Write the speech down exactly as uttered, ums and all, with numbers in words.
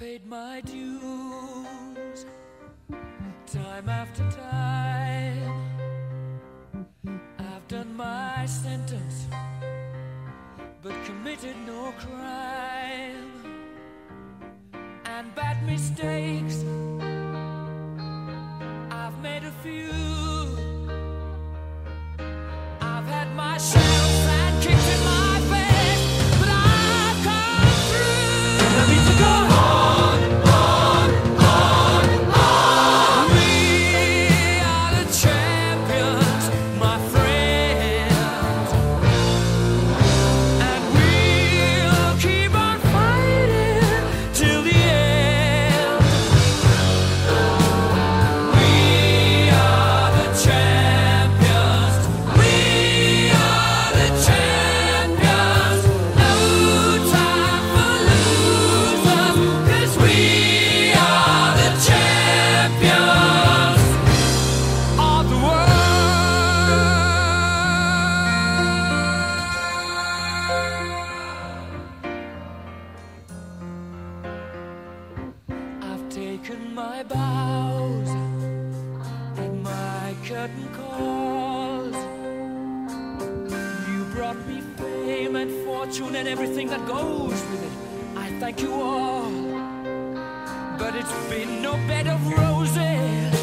paid my dues time after time. I've done my sentence but committed no crime. And bad mistakes, I've made a few. I've had my share of bad kicks in my face, but I've come through. And I need to go on, on, on, on. We are the champions, my friends, and we'll keep on fighting till the end. We are the champions. We are the champions. No time for losers, 'cause we are the champions of the world. I've taken my bows and my curtain calls. You brought me fame and fortune and everything that goes with it. I thank you all, but it's been no bed of roses.